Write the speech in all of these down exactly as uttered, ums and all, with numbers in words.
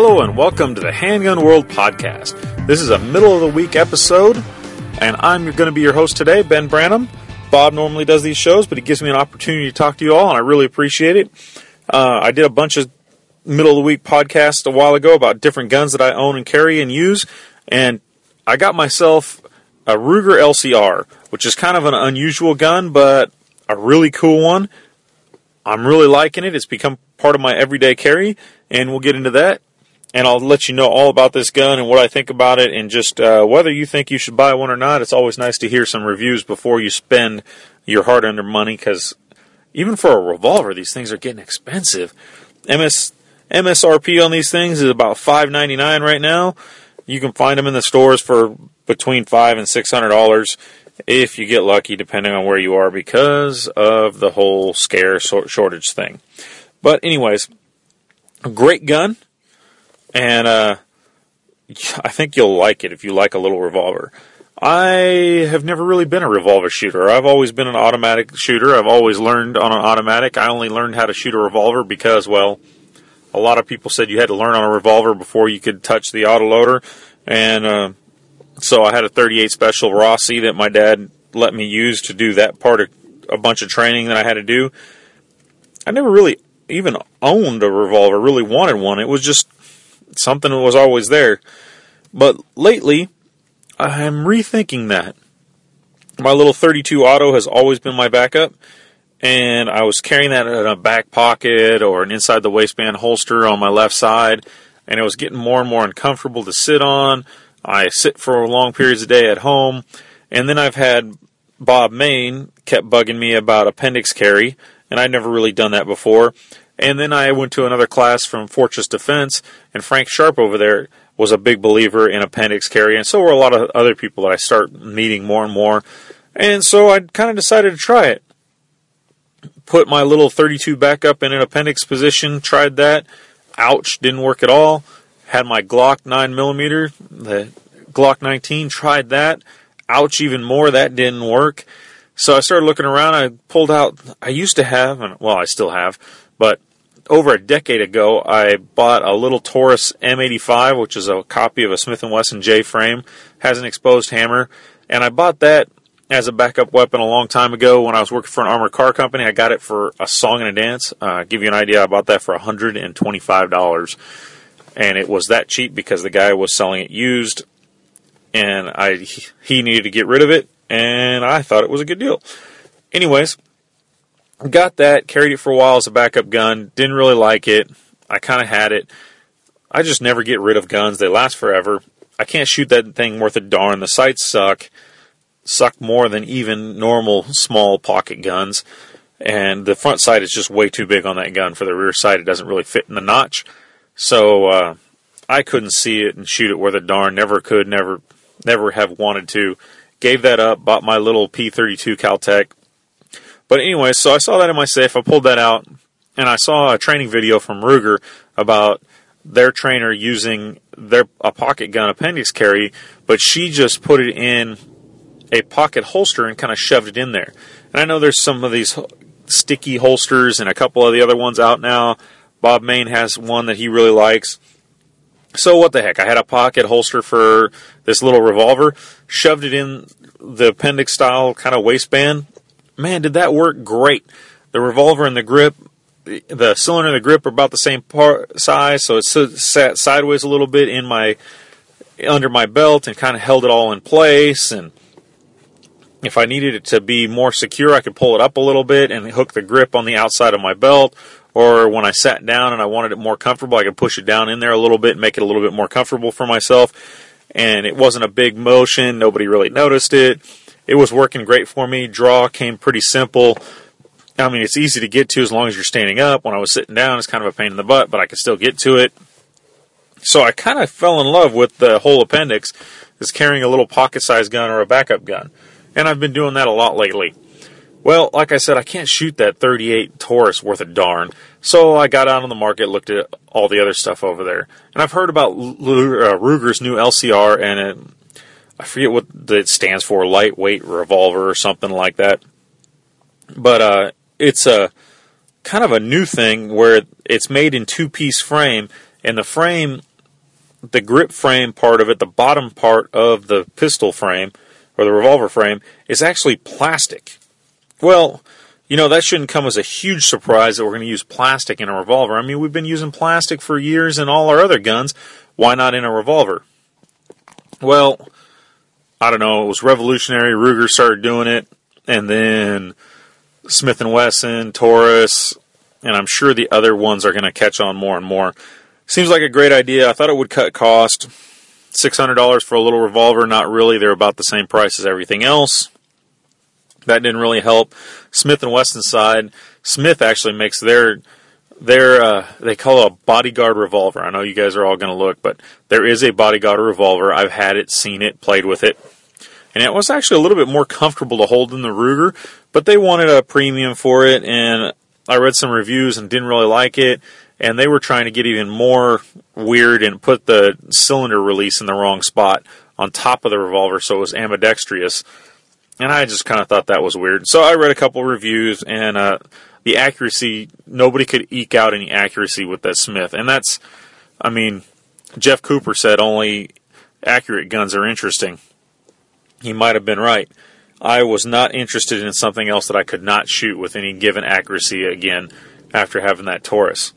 Hello and welcome to the Handgun World Podcast. This is a middle of the week episode, and I'm going to be your host today, Ben Branham. Bob normally does these shows, but he gives me an opportunity to talk to you all, and I really appreciate it. Uh, I did a bunch of middle of the week podcasts a while ago about different guns that I own and carry and use, and I got myself a Ruger L C R, which is kind of an unusual gun, but a really cool one. I'm really liking it. It's become part of my everyday carry, and we'll get into that. And I'll let you know all about this gun and what I think about it, and just uh, whether you think you should buy one or not. It's always nice to hear some reviews before you spend your hard-earned money, because even for a revolver, these things are getting expensive. M S, M S R P on these things is about five ninety-nine right now. You can find them in the stores for between five hundred and six hundred dollars if you get lucky, depending on where you are, because of the whole scare shortage thing. But anyways, a great gun. And uh, I think you'll like it if you like a little revolver. I have never really been a revolver shooter. I've always been an automatic shooter. I've always learned on an automatic. I only learned how to shoot a revolver because, well, a lot of people said you had to learn on a revolver before you could touch the autoloader. And uh, so I had a thirty-eight Special Rossi that my dad let me use to do that part of a bunch of training that I had to do. I never really even owned a revolver, really wanted one. It was just something that was always there. But lately, I'm rethinking that. My little thirty-two auto has always been my backup, and I was carrying that in a back pocket or an inside the waistband holster on my left side, and it was getting more and more uncomfortable to sit on. I sit for long periods of the day at home, and then I've had Bob Main kept bugging me about appendix carry, and I'd never really done that before. And then I went to another class from Fortress Defense, and Frank Sharp over there was a big believer in appendix carry, and so were a lot of other people that I start meeting more and more. And so I kind of decided to try it. Put my little thirty-two back up in an appendix position, tried that. Ouch, didn't work at all. Had my Glock nine millimeter, the Glock nineteen, tried that. Ouch, even more, that didn't work. So I started looking around. I pulled out, I used to have, and well, I still have, but over a decade ago, I bought a little Taurus M eighty-five, which is a copy of a Smith and Wesson J frame, has an exposed hammer, and I bought that as a backup weapon a long time ago when I was working for an armored car company. I got it for a song and a dance. Uh, give you an idea, I bought that for one hundred twenty-five dollars, and it was that cheap because the guy was selling it used, and I he needed to get rid of it, and I thought it was a good deal. Anyways, got that, carried it for a while as a backup gun, didn't really like it. I kind of had it. I just never get rid of guns. They last forever. I can't shoot that thing worth a darn. The sights suck. Suck more than even normal small pocket guns. And the front sight is just way too big on that gun for the rear sight. It doesn't really fit in the notch. So uh, I couldn't see it and shoot it worth a darn. Never could, never, never have wanted to. Gave that up, bought my little P thirty-two Caltech. But anyway, so I saw that in my safe, I pulled that out, and I saw a training video from Ruger about their trainer using their a pocket gun appendix carry, but she just put it in a pocket holster and kind of shoved it in there. And I know there's some of these sticky holsters and a couple of the other ones out now. Bob Main has one that he really likes. So what the heck, I had a pocket holster for this little revolver, shoved it in the appendix style kind of waistband. Man, did that work great. The revolver and the grip, the cylinder and the grip are about the same part, size, so it sat sideways a little bit in my under my belt and kind of held it all in place. And if I needed it to be more secure, I could pull it up a little bit and hook the grip on the outside of my belt. Or when I sat down and I wanted it more comfortable, I could push it down in there a little bit and make it a little bit more comfortable for myself. And it wasn't a big motion. Nobody really noticed it. It was working great for me. Draw came pretty simple. I mean, it's easy to get to as long as you're standing up. When I was sitting down, it's kind of a pain in the butt, but I could still get to it. So I kind of fell in love with the whole appendix, is carrying a little pocket-sized gun or a backup gun. And I've been doing that a lot lately. Well, like I said, I can't shoot that thirty-eight Taurus worth a darn. So I got out on the market, looked at all the other stuff over there. And I've heard about Ruger's new L C R, and it, I forget what it stands for, lightweight revolver or something like that. But uh, it's a kind of a new thing where it's made in two-piece frame, and the frame the grip frame part of it, the bottom part of the pistol frame, or the revolver frame, is actually plastic. Well, you know, that shouldn't come as a huge surprise that we're going to use plastic in a revolver. I mean, we've been using plastic for years in all our other guns. Why not in a revolver? Well, I don't know. It was revolutionary. Ruger started doing it. And then Smith and Wesson, Taurus, and I'm sure the other ones are going to catch on more and more. Seems like a great idea. I thought it would cut cost. six hundred dollars for a little revolver. Not really. They're about the same price as everything else. That didn't really help. Smith and Wesson side, Smith actually makes their, their uh, they call it a bodyguard revolver. I know you guys are all going to look, but there is a bodyguard revolver. I've had it, seen it, played with it. And it was actually a little bit more comfortable to hold than the Ruger, but they wanted a premium for it, and I read some reviews and didn't really like it, and they were trying to get even more weird and put the cylinder release in the wrong spot on top of the revolver so it was ambidextrous. And I just kind of thought that was weird. So I read a couple reviews, and uh, the accuracy, nobody could eke out any accuracy with that Smith. And that's, I mean, Jeff Cooper said only accurate guns are interesting. He might have been right. I was not interested in something else that I could not shoot with any given accuracy again after having that Taurus.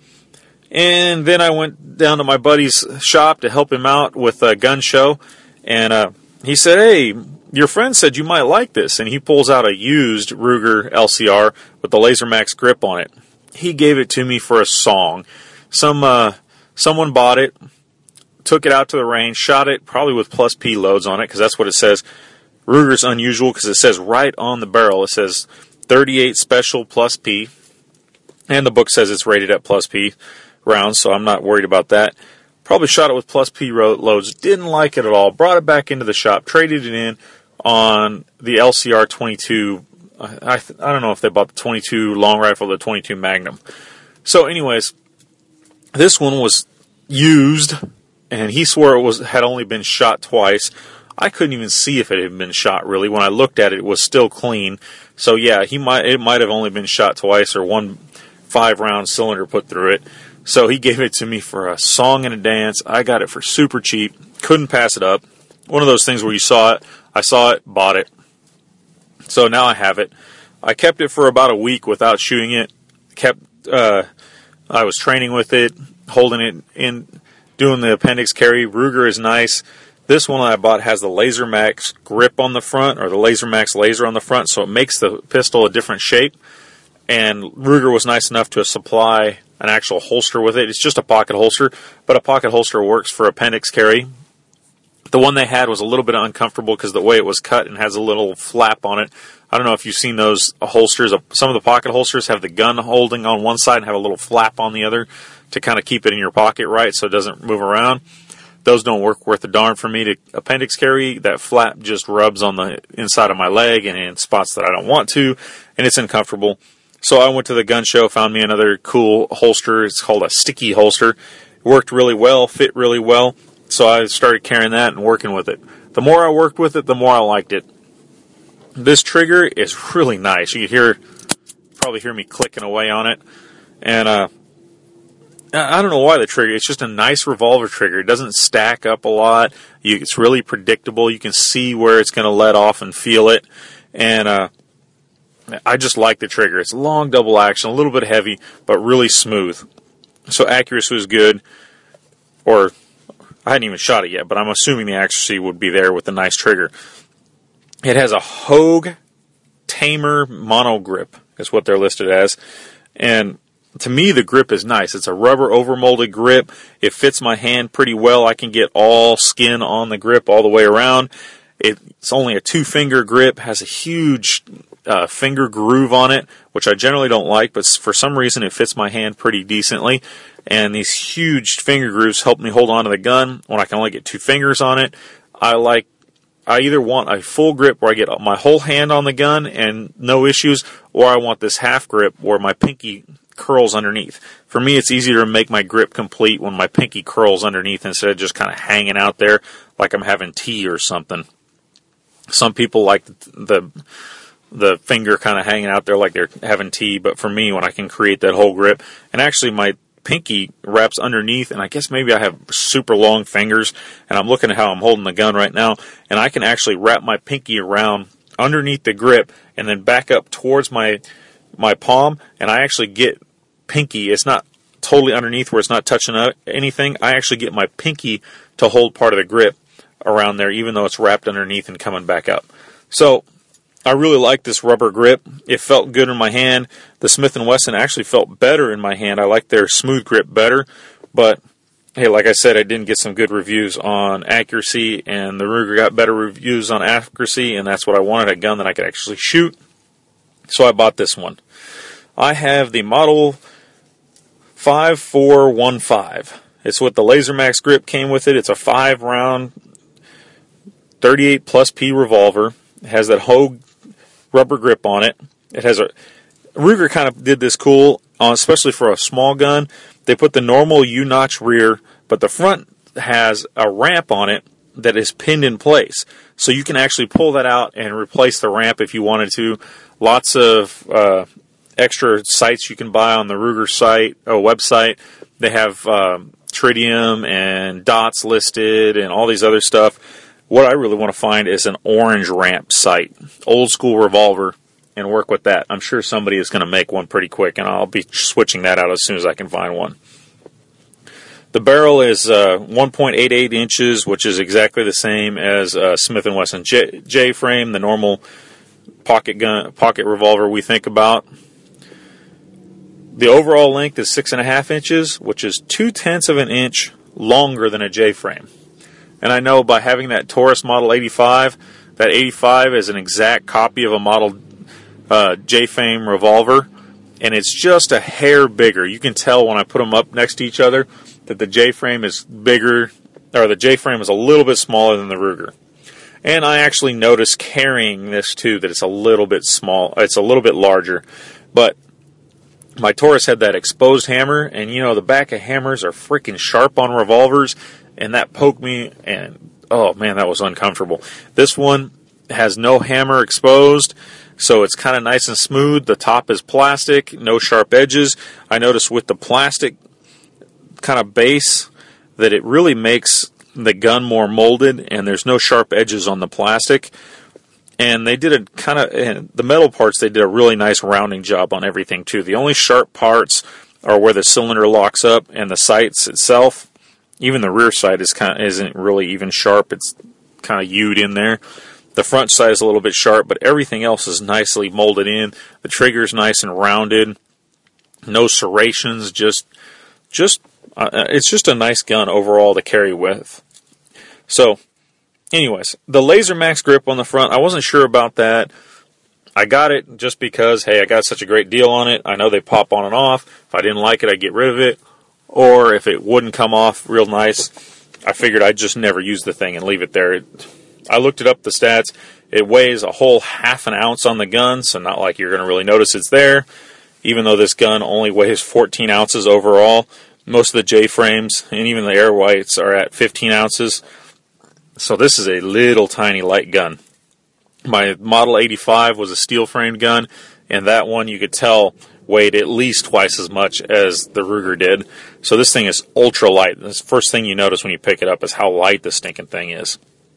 And then I went down to my buddy's shop to help him out with a gun show, and uh, he said, "Hey, your friend said you might like this," and he pulls out a used Ruger L C R with the Laser Max grip on it. He gave it to me for a song. Some uh, someone bought it, took it out to the range, shot it probably with plus P loads on it, because that's what it says. Ruger's unusual because it says right on the barrel, it says thirty-eight special plus P, and the book says it's rated at plus P rounds, so I'm not worried about that. Probably shot it with plus P loads, didn't like it at all, brought it back into the shop, traded it in on the L C R twenty-two. I, I, I don't know if they bought the twenty-two long rifle or the twenty-two Magnum. So anyways, this one was used, and he swore it was had only been shot twice. I couldn't even see if it had been shot, really. When I looked at it, it was still clean. So yeah, he might it might have only been shot twice, or one five-round cylinder put through it. So he gave it to me for a song and a dance. I got it for super cheap. Couldn't pass it up. One of those things where you saw it, I saw it, bought it. So now I have it. I kept it for about a week without shooting it. Kept. Uh, I was training with it, holding it in, doing the appendix carry. Ruger is nice. This one I bought has the Laser Max grip on the front, or the Laser Max laser on the front, so it makes the pistol a different shape. And Ruger was nice enough to supply an actual holster with it. It's just a pocket holster, but a pocket holster works for appendix carry. The one they had was a little bit uncomfortable because the way it was cut and has a little flap on it. I don't know if you've seen those holsters. Some of the pocket holsters have the gun holding on one side and have a little flap on the other to kind of keep it in your pocket right so it doesn't move around. Those don't work worth a darn for me to appendix carry. That flap just rubs on the inside of my leg and in spots that I don't want to, and it's uncomfortable. So I went to the gun show, found me another cool holster. It's called a sticky holster. It worked really well, fit really well. So I started carrying that and working with it. The more I worked with it, the more I liked it. This trigger is really nice. You can hear, probably hear me clicking away on it. And uh, I don't know why the trigger, it's just a nice revolver trigger. It doesn't stack up a lot. You, it's really predictable. You can see where it's going to let off and feel it. And uh, I just like the trigger. It's long double action, a little bit heavy, but really smooth. So accuracy was good. Or I hadn't even shot it yet, but I'm assuming the accuracy would be there with the nice trigger. It has a Hogue Tamer mono grip, is what they're listed as. And to me, the grip is nice. It's a rubber overmolded grip. It fits my hand pretty well. I can get all skin on the grip all the way around. It's only a two-finger grip, has a huge uh, finger groove on it, which I generally don't like, but for some reason it fits my hand pretty decently. And these huge finger grooves help me hold on to the gun when I can only get two fingers on it. I like, I either want a full grip where I get my whole hand on the gun and no issues, or I want this half grip where my pinky curls underneath. For me, it's easier to make my grip complete when my pinky curls underneath instead of just kind of hanging out there like I'm having tea or something. Some people like the the finger kind of hanging out there like they're having tea, but for me, when I can create that whole grip, and actually my pinky wraps underneath, and I guess maybe I have super long fingers, and I'm looking at how I'm holding the gun right now, and I can actually wrap my pinky around underneath the grip and then back up towards my my palm, and I actually get pinky. It's not totally underneath where it's not touching anything. I actually get my pinky to hold part of the grip around there, even though it's wrapped underneath and coming back up. So I really like this rubber grip. It felt good in my hand. The Smith and Wesson actually felt better in my hand. I like their smooth grip better, but hey, like I said, I didn't get some good reviews on accuracy, and the Ruger got better reviews on accuracy, and that's what I wanted, a gun that I could actually shoot. So I bought this one. I have the Model five four one five. It's what the LaserMax grip came with it. It's a five round thirty-eight plus P revolver. It has that Hogue rubber grip on it. It has a Ruger kind of did this cool, uh, especially for a small gun. They put the normal U-notch rear, but the front has a ramp on it that is pinned in place. So you can actually pull that out and replace the ramp if you wanted to. Lots of uh, extra sights you can buy on the Ruger site, or website. They have uh, tritium and dots listed and all these other stuff. What I really want to find is an orange ramp sight, old school revolver, and work with that. I'm sure somebody is going to make one pretty quick, and I'll be switching that out as soon as I can find one. The barrel is uh, one point eight eight inches, which is exactly the same as uh, Smith and Wesson J, J frame, the normal pocket gun, pocket revolver we think about. The overall length is six and a half inches, which is two tenths of an inch longer than a J frame. And I know by having that Taurus Model eighty-five, that eighty-five is an exact copy of a Model uh, J-frame revolver, and it's just a hair bigger. You can tell when I put them up next to each other that the J-frame is bigger, or the J-frame is a little bit smaller than the Ruger. And I actually noticed carrying this too, that it's a little bit small, it's a little bit larger. But my Taurus had that exposed hammer, and you know, the back of hammers are freaking sharp on revolvers, and that poked me, and oh man, that was uncomfortable. This one has no hammer exposed, so it's kind of nice and smooth. The top is plastic, no sharp edges. I noticed with the plastic kind of base that it really makes the gun more molded, and there's no sharp edges on the plastic. And they did a kind of, the metal parts, they did a really nice rounding job on everything too. The only sharp parts are where the cylinder locks up and the sights itself. Even the rear sight is kind of, isn't really even sharp. It's kind of hewed in there. The front side is a little bit sharp, but everything else is nicely molded in. The trigger's nice and rounded. No serrations, just, just, uh, it's just a nice gun overall to carry with. So, anyways, the LaserMax grip on the front, I wasn't sure about that. I got it just because, hey, I got such a great deal on it. I know they pop on and off. If I didn't like it, I'd get rid of it. Or if it wouldn't come off real nice, I figured I'd just never use the thing and leave it there. I looked it up, the stats. It weighs a whole half an ounce on the gun, so not like you're going to really notice it's there. Even though this gun only weighs fourteen ounces overall, most of the J-frames and even the Air Whites are at fifteen ounces. So this is a little tiny light gun. My Model eighty-five was a steel-framed gun, and that one you could tell weighed at least twice as much as the Ruger did. So this thing is ultra light. The first thing you notice when you pick it up is how light this stinking thing is.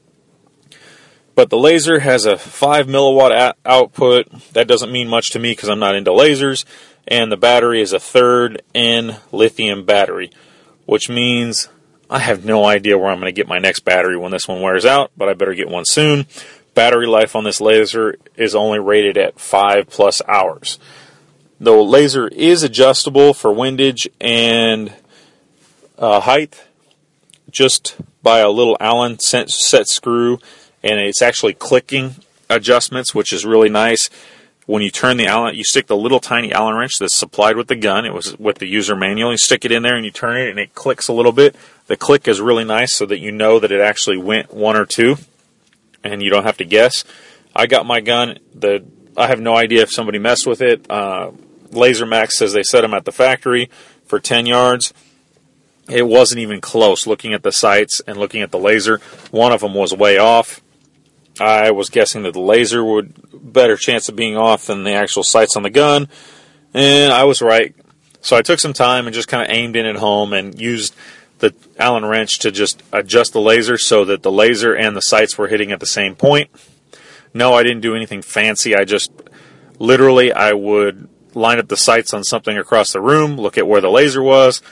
But the laser has a five milliwatt a- output. That doesn't mean much to me because I'm not into lasers. And the battery is a third N lithium battery, which means I have no idea where I'm going to get my next battery when this one wears out, but I better get one soon. Battery life on this laser is only rated at five plus hours. The laser is adjustable for windage and uh, height just by a little Allen set, set screw, and it's actually clicking adjustments, which is really nice. When you turn the Allen, you stick the little tiny Allen wrench that's supplied with the gun. It was with the user manual. You stick it in there and you turn it and it clicks a little bit. The click is really nice so that you know that it actually went one or two and you don't have to guess. I got my gun. The I have no idea if somebody messed with it. Uh, LaserMax says they set them at the factory for ten yards. It wasn't even close. Looking at the sights and looking at the laser, one of them was way off. I was guessing that the laser would better chance of being off than the actual sights on the gun, and I was right. So I took some time and just kind of aimed in at home and used the Allen wrench to just adjust the laser so that the laser and the sights were hitting at the same point. No, I didn't do anything fancy. I just, literally, I would line up the sights on something across the room, look at where the laser was,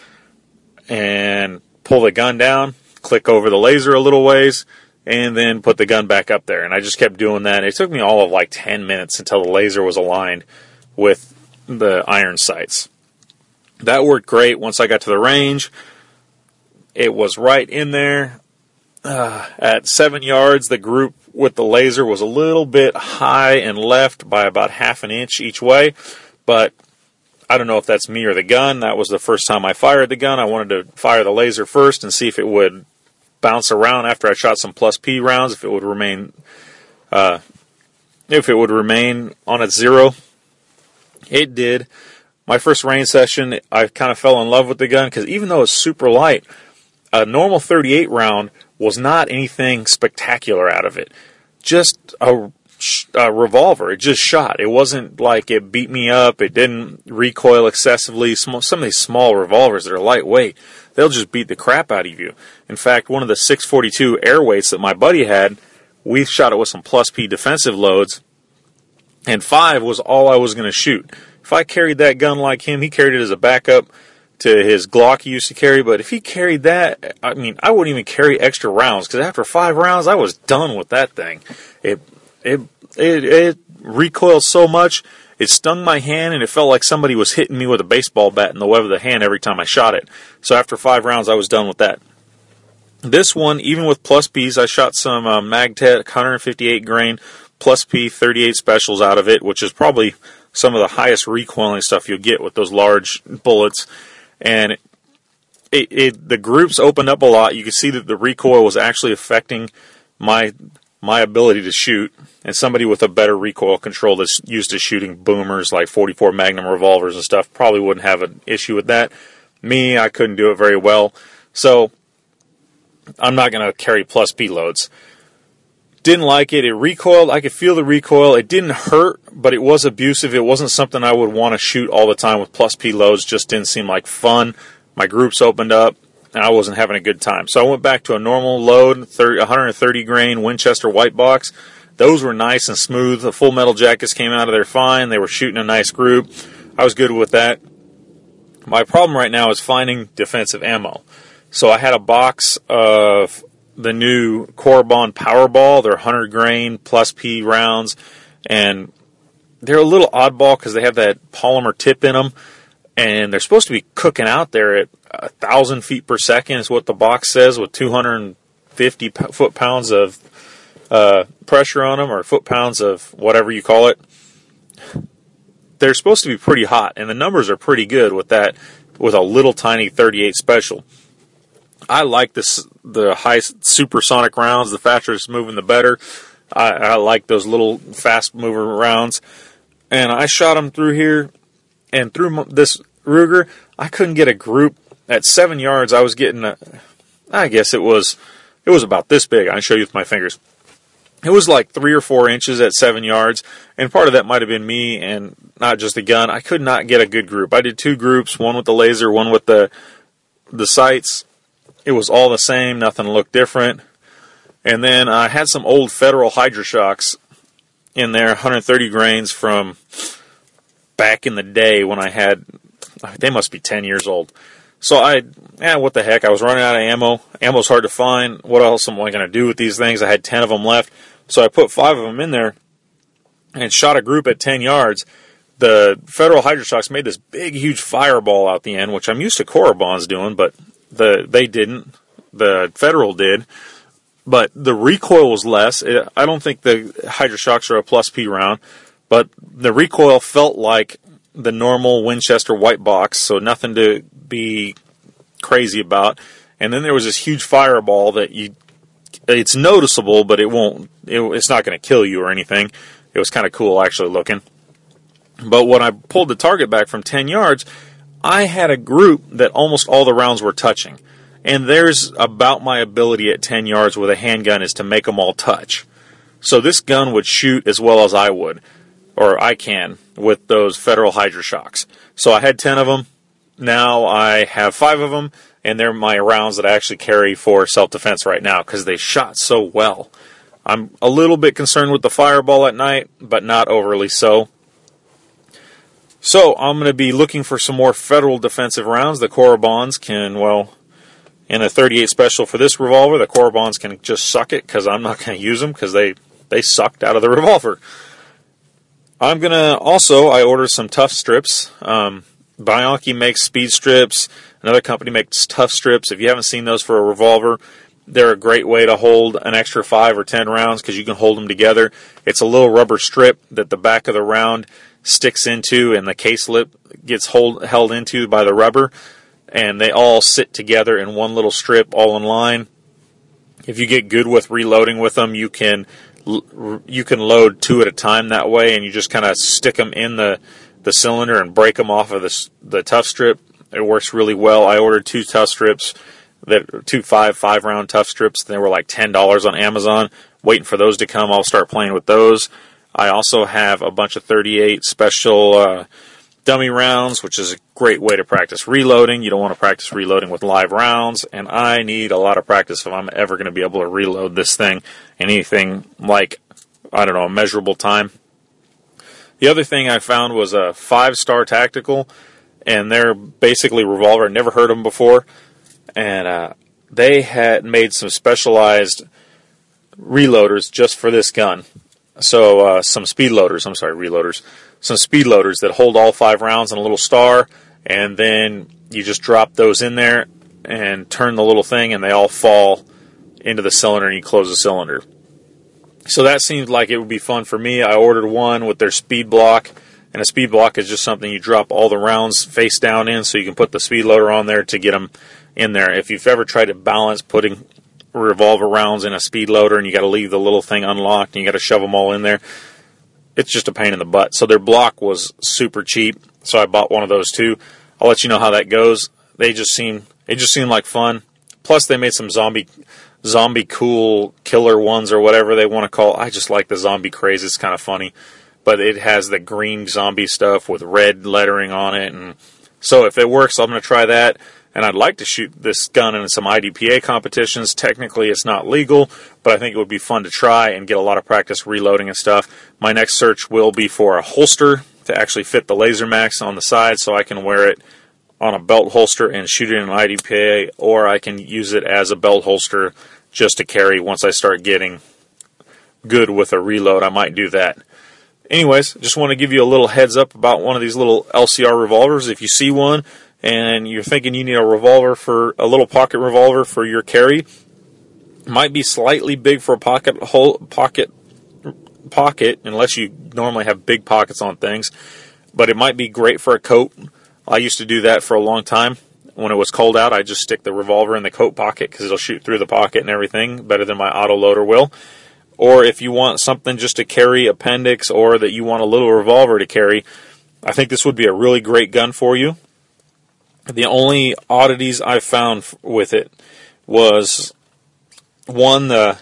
and pull the gun down, click over the laser a little ways, and then put the gun back up there. And I just kept doing that. It took me all of like ten minutes until the laser was aligned with the iron sights. That worked great. Once I got to the range, it was right in there. Uh, at seven yards, the group with the laser was a little bit high and left by about half an inch each way. But I don't know if that's me or the gun. That was the first time I fired the gun. I wanted to fire the laser first and see if it would bounce around after I shot some plus P rounds, if it would remain, uh, if it would remain on its zero. It did. My first range session, I kind of fell in love with the gun because even though it's super light, a normal thirty-eight round was not anything spectacular out of it. Just a, a revolver. It just shot. It wasn't like it beat me up. It didn't recoil excessively. Some of these small revolvers that are lightweight, they'll just beat the crap out of you. In fact, one of the six forty-two airweights that my buddy had, we shot it with some plus P defensive loads, and five was all I was going to shoot. If I carried that gun like him, he carried it as a backup to his Glock he used to carry, but if he carried that, I mean, I wouldn't even carry extra rounds, because after five rounds, I was done with that thing. It, it, it, it recoiled so much, it stung my hand, and it felt like somebody was hitting me with a baseball bat in the web of the hand every time I shot it. So after five rounds, I was done with that. This one, even with plus P's, I shot some uh, Magtech one fifty-eight grain plus P thirty-eight specials out of it, which is probably some of the highest recoiling stuff you'll get with those large bullets. And it, it, it, the groups opened up a lot. You could see that the recoil was actually affecting my my ability to shoot. And somebody with a better recoil control that's used to shooting boomers like forty-four Magnum revolvers and stuff probably wouldn't have an issue with that. Me, I couldn't do it very well. So I'm not going to carry plus P loads. Didn't like it. It recoiled. I could feel the recoil. It didn't hurt, but it was abusive. It wasn't something I would want to shoot all the time with plus P loads. Just didn't seem like fun. My groups opened up, and I wasn't having a good time. So I went back to a normal load, one thirty grain Winchester white box. Those were nice and smooth. The full metal jackets came out of there fine. They were shooting a nice group. I was good with that. My problem right now is finding defensive ammo. So I had a box of the new Koribon Powerball. They're one hundred grain plus P rounds, and they're a little oddball because they have that polymer tip in them, and they're supposed to be cooking out there at one thousand feet per second is what the box says, with two hundred fifty foot-pounds of uh, pressure on them, or foot-pounds of whatever you call it. They're supposed to be pretty hot, and the numbers are pretty good with that, with a little tiny thirty-eight special. I like this, the high supersonic rounds. The faster it's moving, the better. I, I like those little fast mover rounds. And I shot them through here, and through this Ruger, I couldn't get a group. At seven yards, I was getting a, I guess it was, it was about this big. I can show you with my fingers. It was like three or four inches at seven yards, and part of that might have been me and not just the gun. I could not get a good group. I did two groups, one with the laser, one with the the sights. It was all the same. Nothing looked different. And then I had some old Federal Hydra-Shocks in there, one thirty grains from back in the day when I had, they must be ten years old. So I, eh, what the heck, I was running out of ammo. Ammo's hard to find. What else am I going to do with these things? I had ten of them left. So I put five of them in there and shot a group at ten yards. The Federal Hydra-Shocks made this big, huge fireball out the end, which I'm used to Koribons doing, but the they didn't. The Federal did. But the recoil was less. I don't think the Hydra-Shocks are a plus P round, but the recoil felt like the normal Winchester white box, so nothing to be crazy about. And then there was this huge fireball that you, it's noticeable, but it won't, it, it's not going to kill you or anything. It was kind of cool actually looking. But when I pulled the target back from ten yards, I had a group that almost all the rounds were touching. And there's about my ability at ten yards with a handgun is to make them all touch. So this gun would shoot as well as I would, or I can, with those Federal Hydra-Shocks. So I had ten of them. now I have five of them, and they're my rounds that I actually carry for self-defense right now because they shot so well. I'm a little bit concerned with the fireball at night, but not overly so. So I'm going to be looking for some more federal defensive rounds. The Koribons can, well, in a thirty-eight special for this revolver, the Koribons can just suck it because I'm not going to use them because they, they sucked out of the revolver. I'm going to also, I ordered some tough strips. Um, Bianchi makes speed strips. Another company makes tough strips. If you haven't seen those for a revolver, they're a great way to hold an extra five or ten rounds because you can hold them together. It's a little rubber strip that the back of the round sticks into and the case lip gets hold, held into by the rubber, and they all sit together in one little strip all in line. If you get good with reloading with them, you can you can load two at a time that way, and you just kind of stick them in the, the cylinder and break them off of the, the tough strip. It works really well. I ordered two tough strips, that two five, five round tough strips. They were like ten dollars on Amazon. Waiting for those to come. I'll start playing with those. I also have a bunch of thirty-eight special uh, dummy rounds, which is a great way to practice reloading. You don't want to practice reloading with live rounds, and I need a lot of practice if I'm ever going to be able to reload this thing in anything like, I don't know, a measurable time. The other thing I found was a five-star tactical, and they're basically revolver. I'd never heard of them before, and uh, they had made some specialized reloaders just for this gun. So uh, some speed loaders, I'm sorry, reloaders, some speed loaders that hold all five rounds in a little star, and then you just drop those in there and turn the little thing, and they all fall into the cylinder, and you close the cylinder. So that seemed like it would be fun for me. I ordered one with their speed block, and a speed block is just something you drop all the rounds face down in, so you can put the speed loader on there to get them in there. If you've ever tried to balance putting revolver rounds in a speed loader and you got to leave the little thing unlocked and you got to shove them all in there, it's just a pain in the butt. So their block was super cheap, so I bought one of those too. I'll let you know how that goes. They just seem it just seemed like fun. Plus they made some zombie zombie cool killer ones or whatever they want to call it. I just like the zombie craze. It's kind of funny, but it has the green zombie stuff with red lettering on it, and so if it works, I'm going to try that. And I'd like to shoot this gun in some I D P A competitions. Technically, it's not legal, but I think it would be fun to try and get a lot of practice reloading and stuff. My next search will be for a holster to actually fit the Laser Max on the side so I can wear it on a belt holster and shoot it in an I D P A, or I can use it as a belt holster just to carry once I start getting good with a reload. I might do that. Anyways, just want to give you a little heads up about one of these little L C R revolvers. If you see one, and you're thinking you need a revolver for a little pocket revolver for your carry, it might be slightly big for a pocket hole, pocket pocket, unless you normally have big pockets on things. But it might be great for a coat. I used to do that for a long time. When it was cold out, I just stick the revolver in the coat pocket because it'll shoot through the pocket and everything better than my auto loader will. Or if you want something just to carry appendix, or that you want a little revolver to carry, I think this would be a really great gun for you. The only oddities I found with it was, one, the,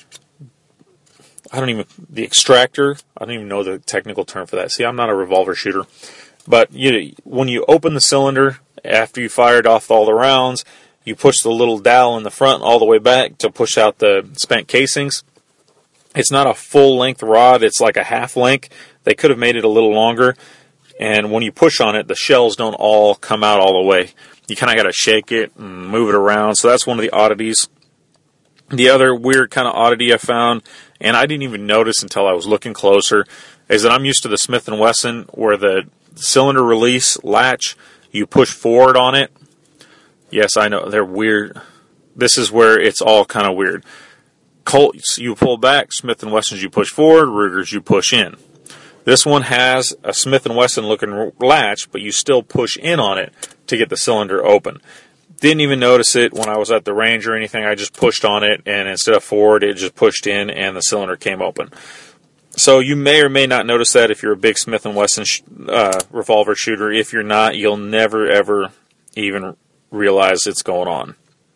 I don't even, the extractor, I don't even know the technical term for that. See, I'm not a revolver shooter. But you, when you open the cylinder, after you fired off all the rounds, you push the little dowel in the front all the way back to push out the spent casings. It's not a full-length rod, it's like a half-length. They could have made it a little longer. And when you push on it, the shells don't all come out all the way. You kind of got to shake it and move it around. So that's one of the oddities. The other weird kind of oddity I found, and I didn't even notice until I was looking closer, is that I'm used to the Smith and Wesson where the cylinder release latch, you push forward on it. Yes, I know, they're weird. This is where it's all kind of weird. Colts, you pull back. Smith and Wessons, you push forward. Rugers, you push in. This one has a Smith and Wesson looking latch, but you still push in on it to get the cylinder open. Didn't even notice it when I was at the range or anything. I just pushed on it, and instead of forward, it just pushed in, and the cylinder came open. So you may or may not notice that if you're a big Smith and Wesson sh- uh, revolver shooter. If you're not, you'll never, ever even realize it's going on.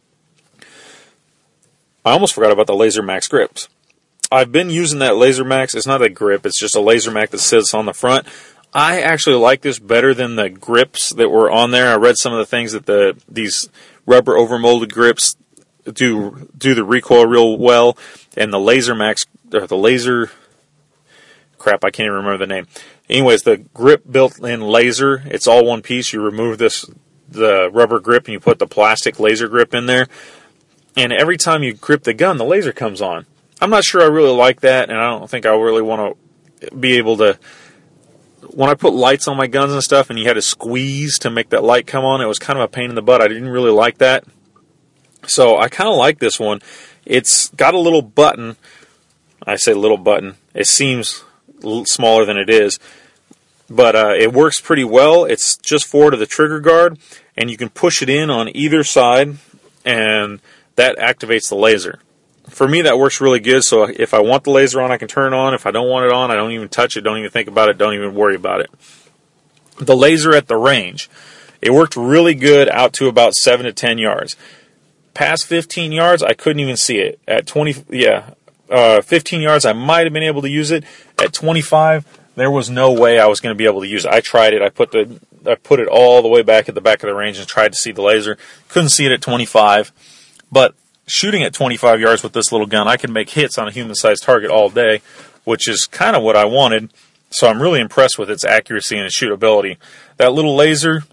I almost forgot about the Laser Max grips. I've been using that Laser Max. It's not a grip. It's just a Laser Max that sits on the front. I actually like this better than the grips that were on there. I read some of the things that the these rubber overmolded grips do do the recoil real well, and the Laser Max, or the Laser, crap, I can't even remember the name. Anyways, the grip built-in laser, it's all one piece. You remove this the rubber grip and you put the plastic laser grip in there, and every time you grip the gun, the laser comes on. I'm not sure I really like that, and I don't think I really want to be able to. When I put lights on my guns and stuff and you had to squeeze to make that light come on, it was kind of a pain in the butt. I didn't really like that. So I kind of like this one. It's got a little button. I say little button. It seems a little smaller than it is. But uh, it works pretty well. It's just forward of the trigger guard, and you can push it in on either side, and that activates the laser. For me, that works really good, so if I want the laser on, I can turn it on. If I don't want it on, I don't even touch it, don't even think about it, don't even worry about it. The laser at the range, it worked really good out to about seven to ten yards. Past fifteen yards, I couldn't even see it. At twenty, yeah, uh, fifteen yards, I might have been able to use it. At twenty-five, there was no way I was going to be able to use it. I tried it. I put the I put it all the way back at the back of the range and tried to see the laser. Couldn't see it at twenty-five, but shooting at twenty-five yards with this little gun, I can make hits on a human-sized target all day, which is kind of what I wanted. So I'm really impressed with its accuracy and its shootability. That little laser,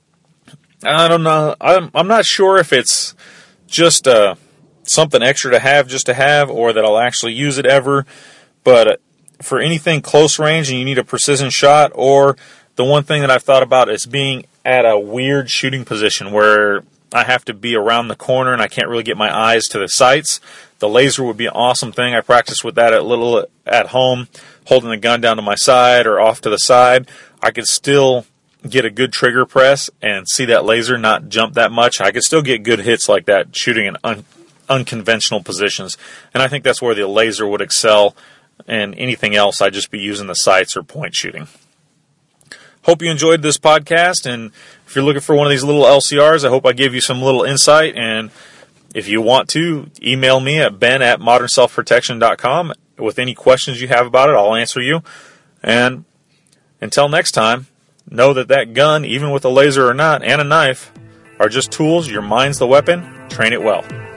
I don't know. I'm, I'm not sure if it's just uh, something extra to have, just to have, or that I'll actually use it ever. But for anything close range and you need a precision shot, or the one thing that I've thought about is being at a weird shooting position where I have to be around the corner and I can't really get my eyes to the sights, the laser would be an awesome thing. I practice with that a little at home, holding the gun down to my side or off to the side. I could still get a good trigger press and see that laser not jump that much. I could still get good hits like that shooting in un- unconventional positions. And I think that's where the laser would excel, and anything else I'd just be using the sights or point shooting. Hope you enjoyed this podcast, and if you're looking for one of these little L C Rs, I hope I gave you some little insight, and if you want to, email me at ben at modern self protection dot com with any questions you have about it. I'll answer you, and until next time, know that that gun, even with a laser or not, and a knife, are just tools. Your mind's the weapon. Train it well.